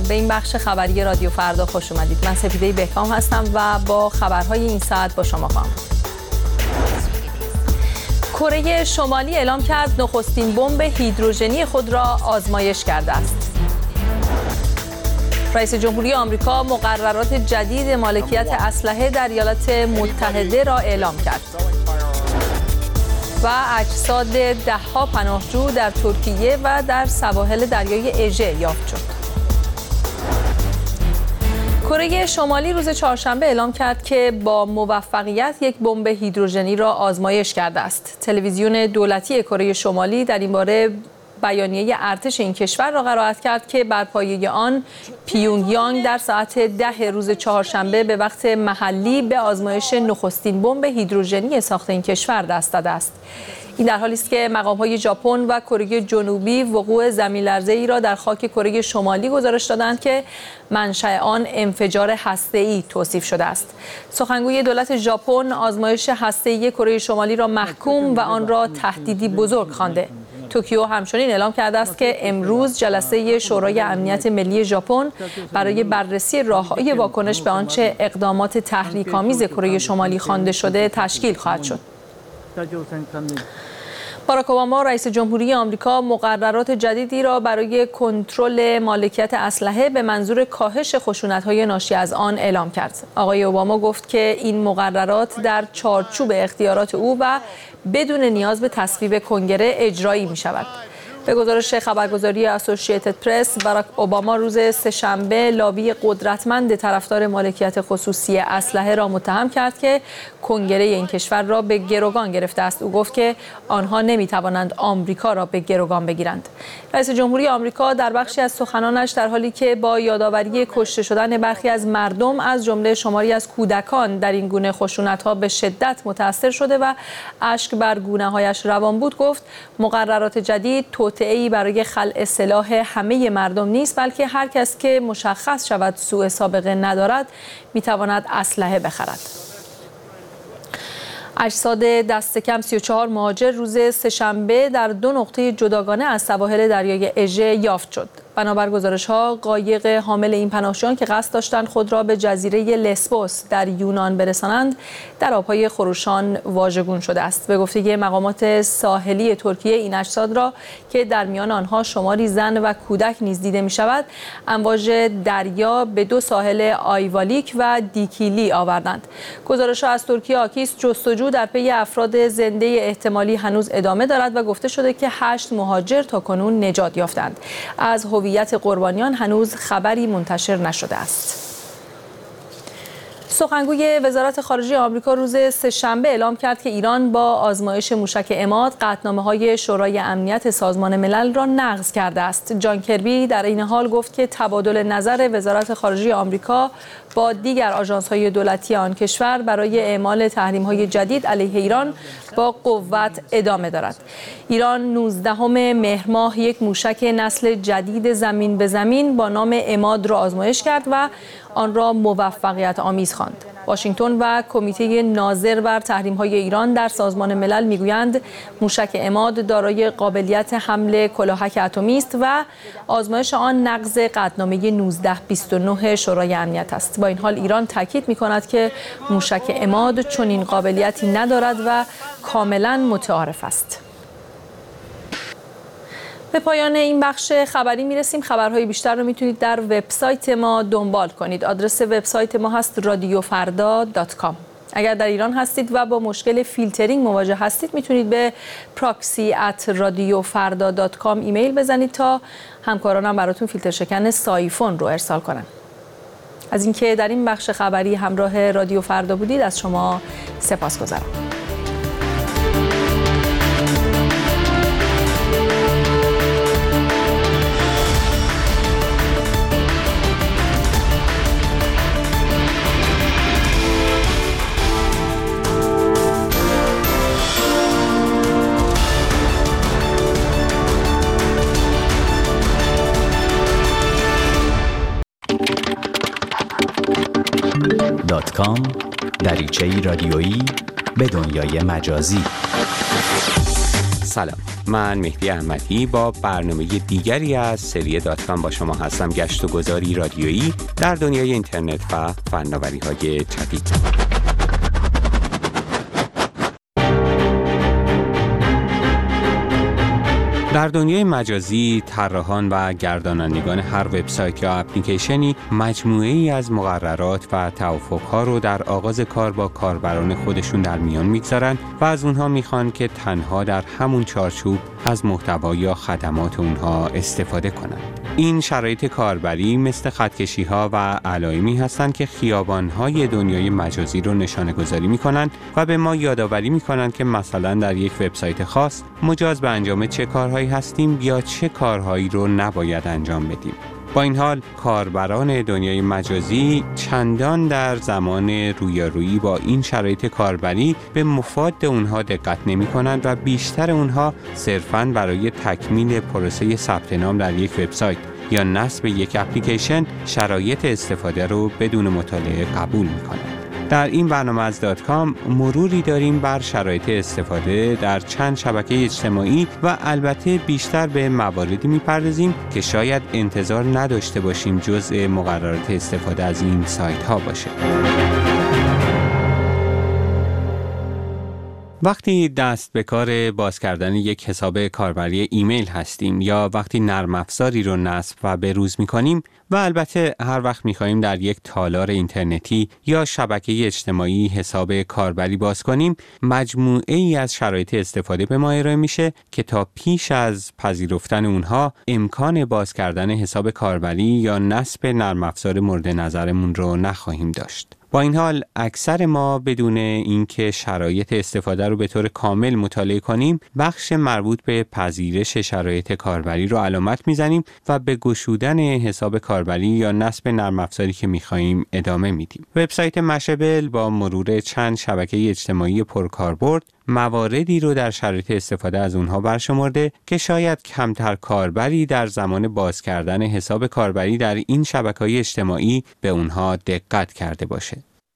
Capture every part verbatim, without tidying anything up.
به این بخش خبری رادیو فردا خوش اومدید. من سپیده بهکام هستم و با خبرهای این ساعت با شما خواهم. کره شمالی اعلام کرد نخستین بمب هیدروژنی خود را آزمایش کرده است. رئیس جمهوری آمریکا مقررات جدید مالکیت اسلحه در ایالات متحده را اعلام کرد. و اجساد ده‌ها پناهجو در ترکیه و در سواحل دریای اژه یافت شد. کره شمالی روز چهارشنبه اعلام کرد که با موفقیت یک بمب هیدروژنی را آزمایش کرده است. تلویزیون دولتی کره شمالی در این باره بیانیه ارتش این کشور را قرائت کرد که بر پایه آن پیونگیانگ در ساعت ده روز چهارشنبه به وقت محلی به آزمایش نخستین بمب هیدروژنی ساخت این کشور دست داده است. این در حالی است که مقام‌های ژاپن و کره جنوبی وقوع زمین‌لرزه‌ای را در خاک کره شمالی گزارش دادند که منشأ آن انفجار هسته‌ای توصیف شده است. سخنگوی دولت ژاپن آزمایش هسته‌ای کره شمالی را محکوم و آن را تهدیدی بزرگ خوانده. توکیو همچنین اعلام کرده است که امروز جلسه شورای امنیت ملی ژاپن برای بررسی راه‌های واکنش به آنچه اقدامات تحریک‌آمیز کره شمالی خوانده شده تشکیل خواهد شد. باراک اوباما رئیس جمهوری آمریکا مقررات جدیدی را برای کنترل مالکیت اسلحه به منظور کاهش خشونت‌های ناشی از آن اعلام کرد. آقای اوباما گفت که این مقررات در چارچوب اختیارات او و بدون نیاز به تصویب کنگره اجرایی می‌شود. به گزارش خبرگزاری اسوسییتد پرس، باراک اوباما روز سه‌شنبه لابی قدرتمند طرفدار مالکیت خصوصی اسلحه را متهم کرد که کنگره این کشور را به گروگان گرفته است. او گفت که آنها نمی‌توانند آمریکا را به گروگان بگیرند. رئیس جمهوری آمریکا در بخشی از سخنانش در حالی که با یادآوری کشته شدن برخی از مردم از جمله شماری از کودکان در این گونه خشونت‌ها به شدت متأثر شده و اشک بر گونه‌هایش روان بود، گفت مقررات جدید توطئه‌ای برای خلع سلاح همه مردم نیست، بلکه هر کس که مشخص شود سوء سابقه ندارد می‌تواند اسلحه بخرد. اجساد دست کم سی و چهار مهاجر روز سه‌شنبه در دو نقطه جداگانه از سواحل دریای اژه یافت شد. بنابر گزارش‌ها قایق حامل این پناهجویان که قصد داشتند خود را به جزیره لسبوس در یونان برسانند در آب‌های خروشان واژگون شده است. به گفته مقامات ساحلی ترکیه این اجساد را که در میان آنها شماری زن و کودک نیز دیده می‌شود، امواج دریا به دو ساحل آیوالیک و دیکیلی آوردند. گزارش‌ها از ترکیه حاکی است جستجو در پی افراد زنده احتمالی هنوز ادامه دارد و گفته شده که هشت مهاجر تاکنون نجات یافتند. از هویت قربانیان هنوز خبری منتشر نشده است. سخنگوی وزارت خارجه آمریکا روز سه‌شنبه اعلام کرد که ایران با آزمایش موشک عماد قطعنامه‌های شورای امنیت سازمان ملل را نقض کرده است. جان کربی در این حال گفت که تبادل نظر وزارت خارجه آمریکا با دیگر آژانس‌های دولتی آن کشور برای اعمال تحریم‌های جدید علیه ایران با قوت ادامه دارد. ایران نوزدهم مهر ماه یک موشک نسل جدید زمین به زمین با نام عماد را آزمایش کرد و آن را موفقیت آمیز خواند. واشنگتن و کمیته ناظر بر تحریم‌های ایران در سازمان ملل میگویند موشک عماد دارای قابلیت حمل کلاهک اتمی است و آزمایش آن نقض قطعنامه نوزده بیست و نه شورای امنیت است. با این حال ایران تاکید می‌کند که موشک عماد چنین قابلیتی ندارد و کاملاً متعارف است. به پایان این بخش خبری میرسیم. خبرهای بیشتر رو میتونید در وبسایت ما دنبال کنید. آدرس وبسایت ما هست رادیو فردا دات کام. اگر در ایران هستید و با مشکل فیلترینگ مواجه هستید میتونید به پراکسی ات رادیو فردا دات کام ایمیل بزنید تا همکارانم براتون فیلتر شکن سایفون رو ارسال کنن. از اینکه در این بخش خبری همراه رادیو فردا بودید از شما سپاسگزارم. دات کام دریچه‌ای رادیویی به دنیای مجازی. سلام، من مهدی احمدی با برنامه دیگری از سری دات کام با شما هستم. گشت و گذاری رادیویی در دنیای اینترنت و فناوری‌های جدید. در دنیای مجازی، طراحان و گردانندگان هر وبسایت یا اپلیکیشنی مجموعه‌ای از مقررات و توافق‌ها رو در آغاز کار با کاربران خودشون در میان میگذارن و از اونها میخوان که تنها در همون چارچوب از محتوا یا خدمات اونها استفاده کنند. این شرایط کاربری مثل خطکشی‌ها و علایمی هستند که خیابان‌های دنیای مجازی رو نشانه‌گذاری می‌کنند و به ما یادآوری می‌کنند که مثلا در یک وبسایت خاص مجاز به انجام چه کارهایی هستیم یا چه کارهایی رو نباید انجام بدیم. با این حال کاربران دنیای مجازی چندان در زمان رویارویی با این شرایط کاربری به مفاد اونها دقت نمی کنند و بیشتر اونها صرفاً برای تکمیل پروسه ثبت نام در یک وبسایت یا نصب یک اپلیکیشن شرایط استفاده رو بدون مطالعه قبول می کنند. در این برنامه از دات کام مروری داریم بر شرایط استفاده در چند شبکه اجتماعی و البته بیشتر به مواردی میپردازیم که شاید انتظار نداشته باشیم جزء مقررات استفاده از این سایت ها باشه. وقتی دست به کار باز کردن یک حساب کاربری ایمیل هستیم یا وقتی نرم افزاری رو نصب و بروز می‌کنیم و البته هر وقت می‌خوایم در یک تالار اینترنتی یا شبکه اجتماعی حساب کاربری باز کنیم، مجموعه‌ای از شرایط استفاده به ما ارائه میشه که تا پیش از پذیرفتن اونها امکان باز کردن حساب کاربری یا نصب نرم افزار مورد نظرمون رو نخواهیم داشت. با این حال اکثر ما بدون اینکه شرایط استفاده رو به طور کامل مطالعه کنیم بخش مربوط به پذیرش شرایط کاربری رو علامت میزنیم و به گشودن حساب کاربری یا نصب نرم افزاری که میخواییم ادامه میدیم. وبسایت مشبل با مرور چند شبکه اجتماعی پرکاربرد مواردی رو در شرایط استفاده از اونها برشمرده که شاید کمتر کاربری در زمان باز کردن حساب کاربری در این شبکه‌های اجتماعی به اونها دقت کرده باشه.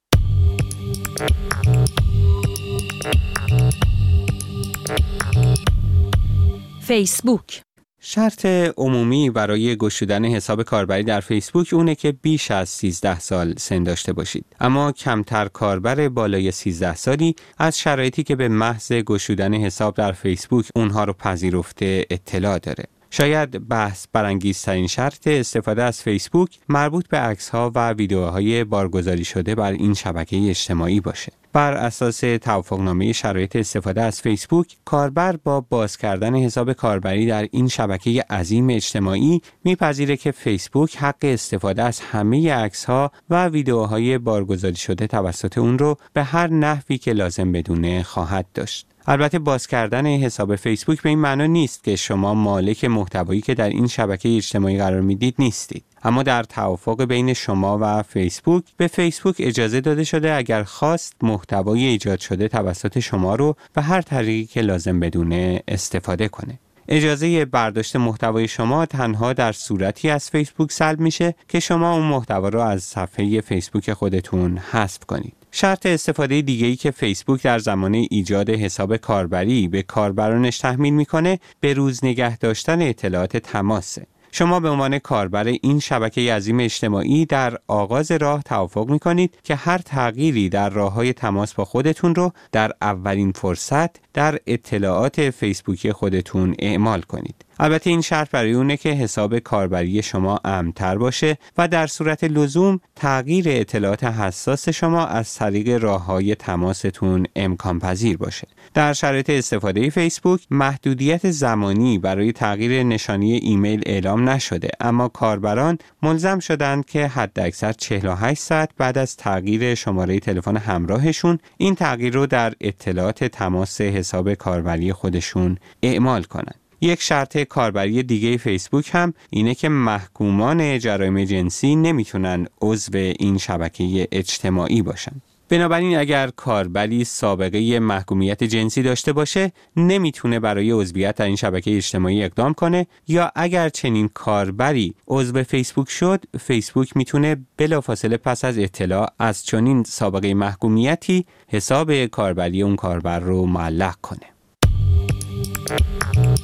فیسبوک. شرط عمومی برای گشودن حساب کاربری در فیسبوک اونه که بیش از سیزده سال سن داشته باشید. اما کمتر کاربر بالای سیزده سالی از شرایطی که به محض گشودن حساب در فیسبوک اونها رو پذیرفته اطلاع داره. شاید بحث برانگیزترین شرط استفاده از فیسبوک مربوط به عکس‌ها و ویدیوهای بارگذاری شده بر این شبکه اجتماعی باشه. بر اساس توافقنامه شرایط استفاده از فیسبوک، کاربر با باز کردن حساب کاربری در این شبکه عظیم اجتماعی میپذیره که فیسبوک حق استفاده از همه عکس‌ها و ویدیوهای بارگذاری شده توسط اون رو به هر نحوی که لازم بدونه خواهد داشت. البته باز کردن حساب فیسبوک به این معنی نیست که شما مالک محتوایی که در این شبکه اجتماعی قرار میدید نیستید. اما در توافق بین شما و فیسبوک به فیسبوک اجازه داده شده اگر خواست محتوای ایجاد شده توسط شما رو به هر طریقی که لازم بدونه استفاده کنه. اجازه برداشت محتوای شما تنها در صورتی از فیسبوک سلب میشه که شما اون محتوا رو از صفحه فیسبوک خودتون حذف کنید. شرط استفاده دیگه‌ای که فیسبوک در زمان ایجاد حساب کاربری به کاربرانش تحمیل میکنه به روز نگه داشتن اطلاعات تماسه. شما به عنوان کاربر این شبکه عظیم اجتماعی در آغاز راه توافق می‌کنید که هر تغییری در راه‌های تماس با خودتون رو در اولین فرصت در اطلاعات فیسبوکی خودتون اعمال کنید. البته این شرط برای اونه که حساب کاربری شما امن‌تر باشه و در صورت لزوم تغییر اطلاعات حساس شما از طریق راه‌های تماستون امکان پذیر باشه. در شرایط استفاده فیسبوک محدودیت زمانی برای تغییر نشانی ایمیل اعلام نشده، اما کاربران ملزم شدند که حداکثر چهل و هشت ساعت بعد از تغییر شماره تلفن همراهشون این تغییر رو در اطلاعات تماس حساب کاربری خودشون اعمال کنند. یک شرط کاربری دیگه فیسبوک هم اینه که محکومان جرایم جنسی نمیتونن عضو این شبکه اجتماعی باشن. بنابراین اگر کاربری سابقه محکومیت جنسی داشته باشه نمیتونه برای عضویت در این شبکه اجتماعی اقدام کنه، یا اگر چنین کاربری عضو فیسبوک شد، فیسبوک میتونه بلافاصله پس از اطلاع از چنین سابقه محکومیتی حساب کاربری اون کاربر رو معلق کنه.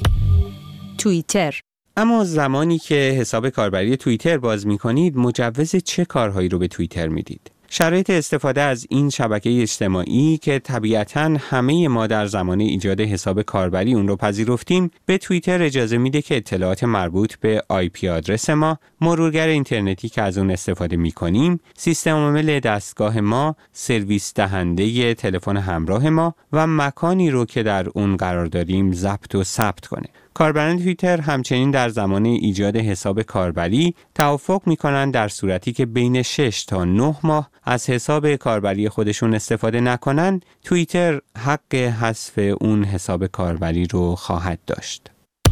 توییتر. اما زمانی که حساب کاربری توییتر باز می‌کنید، مجوز چه کارهایی رو به توییتر میدید؟ شرایط استفاده از این شبکه اجتماعی که طبیعتاً همه ما در زمان ایجاد حساب کاربری اون رو پذیرفتیم، به توییتر اجازه میده که اطلاعات مربوط به آی پی آدرس ما، مرورگر اینترنتی که از اون استفاده میکنیم، سیستم عامل دستگاه ما، سرویس دهنده تلفن همراه ما و مکانی رو که در اون قرار داریم ضبط و ثبت کنه. کاربران توییتر همچنین در زمان ایجاد حساب کاربری توافق میکنن در صورتی که بین شش تا نه ماه از حساب کاربری خودشون استفاده نکنن، توییتر حق حذف اون حساب کاربری رو خواهد داشت.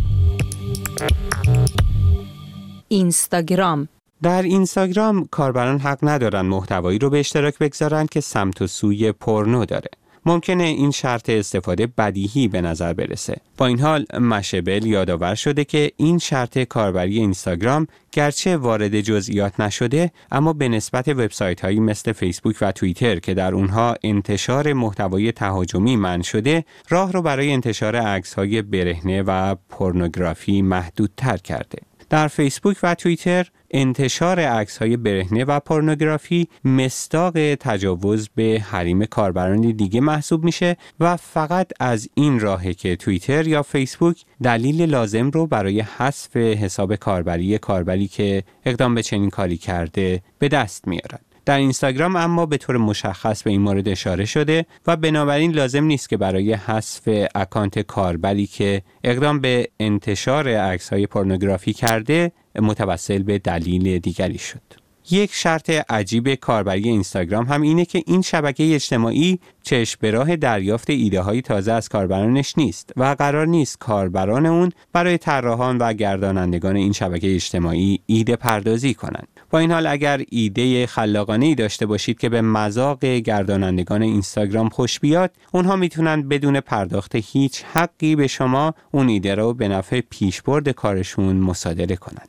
اینستاگرام. در اینستاگرام کاربران حق ندارن محتوایی رو به اشتراک بگذارن که سمت و سوی پورنو داره. ممکنه این شرط استفاده بدیهی به نظر برسه. با این حال مشابل یادآور شده که این شرط کاربری اینستاگرام گرچه وارد جزئیات نشده، اما به نسبت وبسایت‌هایی مثل فیسبوک و توییتر که در اونها انتشار محتوای تهاجمی منع شده، راه رو برای انتشار عکس‌های برهنه و پورنوگرافی محدودتر کرده. در فیسبوک و توییتر انتشار عکس‌های برهنه و پورنوگرافی مصداق تجاوز به حریم کاربران دیگه محسوب میشه و فقط از این راهه که توییتر یا فیسبوک دلیل لازم رو برای حذف حساب کاربری کاربری که اقدام به چنین کاری کرده به دست میارن. در اینستاگرام اما به طور مشخص به این مورد اشاره شده و بنابراین لازم نیست که برای حذف اکانت کاربری که اقدام به انتشار عکس‌های پورنوگرافی کرده متوسل به دلیل دیگری شد. یک شرط عجیب کاربری اینستاگرام هم اینه که این شبکه اجتماعی چشم به راه دریافت ایده‌های تازه از کاربرانش نیست و قرار نیست کاربران اون برای طراحان و گردانندگان این شبکه اجتماعی ایده پردازی کنند. با این حال اگر ایده خلاقانه‌ای داشته باشید که به مذاق گردانندگان اینستاگرام خوش بیاد، اونها میتونن بدون پرداخت هیچ حقی به شما اون ایده رو به نفع پیشبرد کارشون مصادره کنند.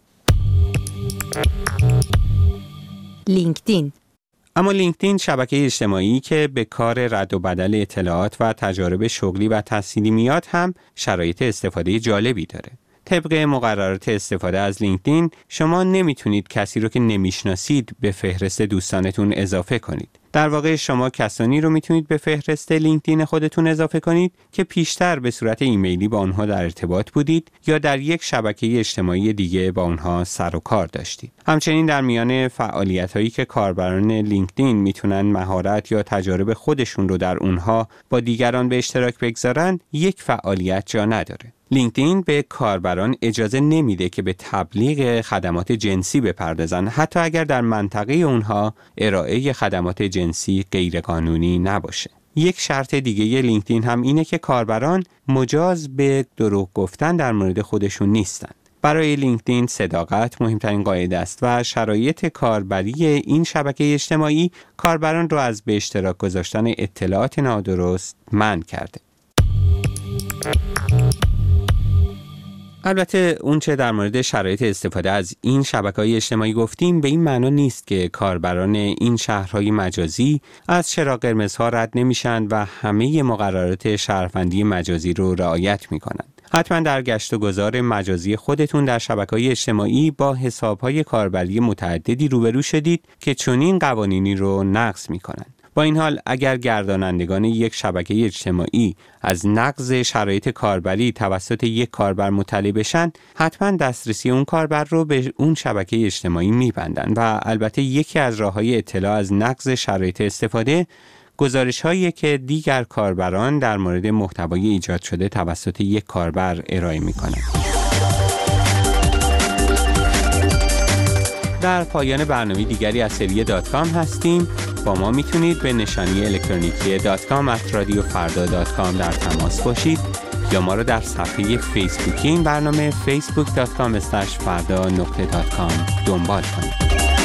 لینکدین. اما لینکدین شبکه اجتماعی که به کار رد و بدل اطلاعات و تجارب شغلی و تحصیلی میاد هم شرایط استفاده جالبی داره. طبق مقررات استفاده از لینکدین شما نمیتونید کسی رو که نمیشناسید به فهرست دوستانتون اضافه کنید. در واقع شما کسانی رو میتونید به فهرست لینکدین خودتون اضافه کنید که پیشتر به صورت ایمیلی با اونها در ارتباط بودید یا در یک شبکه اجتماعی دیگه با اونها سر و کار داشتید. همچنین در میان فعالیت‌هایی که کاربران لینکدین میتونن مهارت یا تجارب خودشون رو در اونها با دیگران به اشتراک بگذارن، یک فعالیت جا نداره. لینکدین به کاربران اجازه نمیده که به تبلیغ خدمات جنسی بپردازن، حتی اگر در منطقه اونها ارائه خدمات جنسی غیرقانونی نباشه. یک شرط دیگه لینکدین هم اینه که کاربران مجاز به دروغ گفتن در مورد خودشون نیستن. برای لینکدین صداقت مهمترین قاعده است و شرایط کاربری این شبکه اجتماعی کاربران رو از به اشتراک گذاشتن اطلاعات نادرست منع کرده. البته اون چه در مورد شرایط استفاده از این شبکه‌های اجتماعی گفتیم به این معنا نیست که کاربران این شهرهای مجازی از چراغ قرمزها رد نمیشن و همه مقررات شهروندی مجازی رو رعایت میکنن. حتما در گشت و گذار مجازی خودتون در شبکه‌های اجتماعی با حساب‌های کاربری متعددی روبرو شدید که چنین قوانینی رو نقض میکنن. با این حال اگر گردانندگان یک شبکه اجتماعی از نقض شرایط کاربری توسط یک کاربر مطلع بشن، حتما دسترسی اون کاربر رو به اون شبکه اجتماعی میبندن و البته یکی از راه‌های اطلاع از نقض شرایط استفاده گزارش‌هایی که دیگر کاربران در مورد محتوای ایجاد شده توسط یک کاربر ارائه می‌کنند. در پایان برنامه دیگری از سری دات کام هستیم. با ما میتونید به نشانی الکترونیکی دات کام ات رادیو فردا دات کام در تماس باشید یا ما را در صفحه فیسبوکی این برنامه فیسبوک دات کام اسلش فردا نقطه دات کام دنبال کنید.